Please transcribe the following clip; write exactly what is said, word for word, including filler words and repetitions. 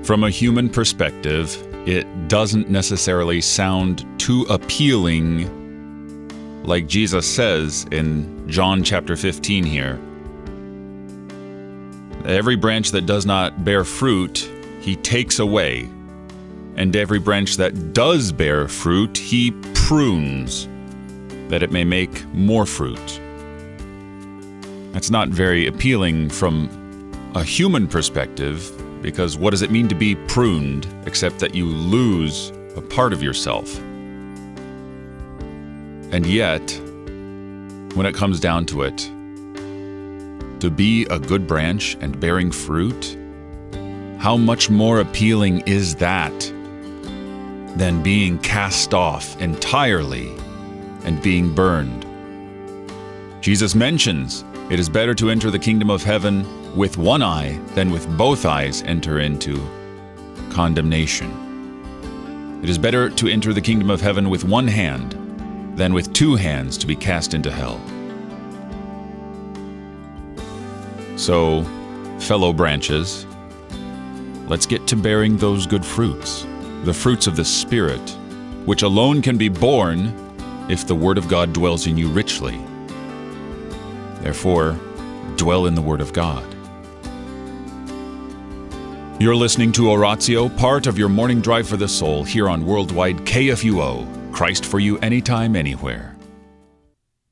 From a human perspective, it doesn't necessarily sound too appealing, like Jesus says in John chapter fifteen here. Every branch that does not bear fruit, he takes away, and every branch that does bear fruit, he prunes, that it may make more fruit. That's not very appealing from a human perspective, because what does it mean to be pruned except that you lose a part of yourself? And yet, when it comes down to it, to be a good branch and bearing fruit, how much more appealing is that than being cast off entirely and being burned? Jesus mentions it is better to enter the kingdom of heaven with one eye than with both eyes enter into condemnation. It is better to enter the kingdom of heaven with one hand than with two hands to be cast into hell. So, fellow branches, let's get to bearing those good fruits, the fruits of the Spirit, which alone can be borne if the Word of God dwells in you richly. Therefore, dwell in the Word of God. You're listening to Oratio, part of your morning drive for the soul, here on Worldwide K F U O, Christ for you anytime, anywhere.